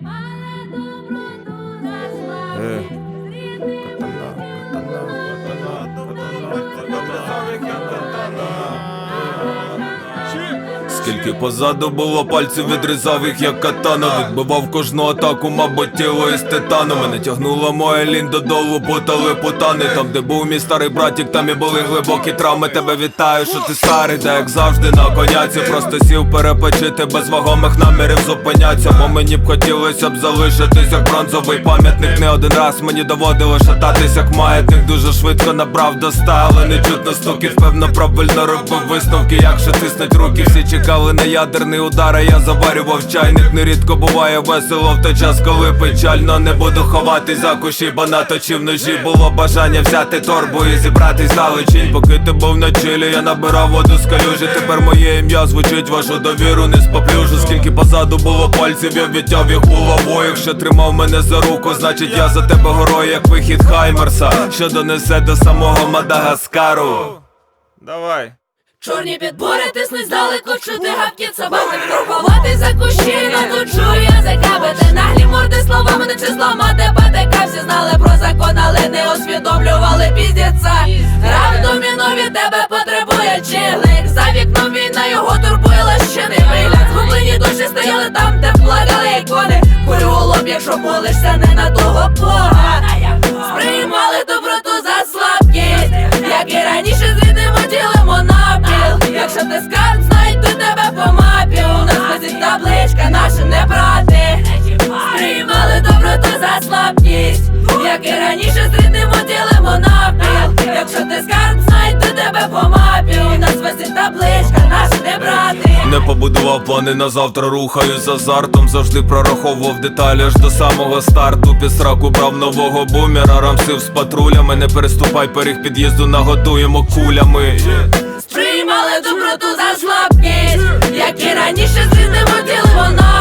Скільки позаду було пальців, відрізав їх як катана. Відбивав кожну атаку, мабуть, тіло із титану. Мене тягнула моя лінь додолу, путали путани. Там, де був мій старий братік, там і були глибокі травми. Тебе вітаю, що ти старий, та як завжди на коняці. Просто сів перепочити, без вагомих намірів зупиняться. Бо мені б хотілося б залишитись як бронзовий пам'ятник. Не один раз мені доводило шататись як маятник. Дуже швидко набрав до 100, але не чутно стуків. Певно правильно робив висновки, якщо тиснуть руки. Всі чекали на ядерний удар, а я заварював чайник. Нерідко буває весело в той час, коли печально. Не буду ховатись за кущі, бо наточив ножі. Було бажання взяти торбу і зібратись далечінь. Поки ти був на чилі, я набирав воду з калюжі. Тепер моє ім'я звучить, вашу довіру не споплюжу. Скільки позаду було пальців, я відтяв їх булавою. Якщо тримав мене за руку, значить я за тебе горою, як вихід Хаймерса, що донесе до самого Мадагаскару. Давай. Чорні підбори тиснуть здалеку, чути гавкіт собак. Не відрухувати за кущі, но тут чую язика. Бити наглі морди словами, не чи зламати ПТК. Всі знали про закон, але не усвідомлювали піздіця. Гра в доміно від тебе потребує чилик. За вікном війна, його турбує лощений вигляд. Згублені душі стояли там, де плакали ікони. Кулю у лоб, якщо молишся не на того Бога. Сприймали доброту за слабкість, як і раніше звіднимо ділимо напіл. Якщо ти скарб, знайду тебе по мапі. У нас висить табличка, наші не брати. Сприймали доброту за слабкість, як і раніше звіднимо ділимо напіл. Якщо ти скарб, знайду тебе по мапі. У нас висить табличка, наші не брати. Не побудував плани на завтра, рухаю з азартом. Завжди прораховував деталі аж до самого старту. Під сраку брав нового бумера, рамсив з патрулями. Не переступай поріг під'їзду, нагодуємо кулями. Сприймали доброту за слабкість, як і раніше звіднимо ділимо напіл.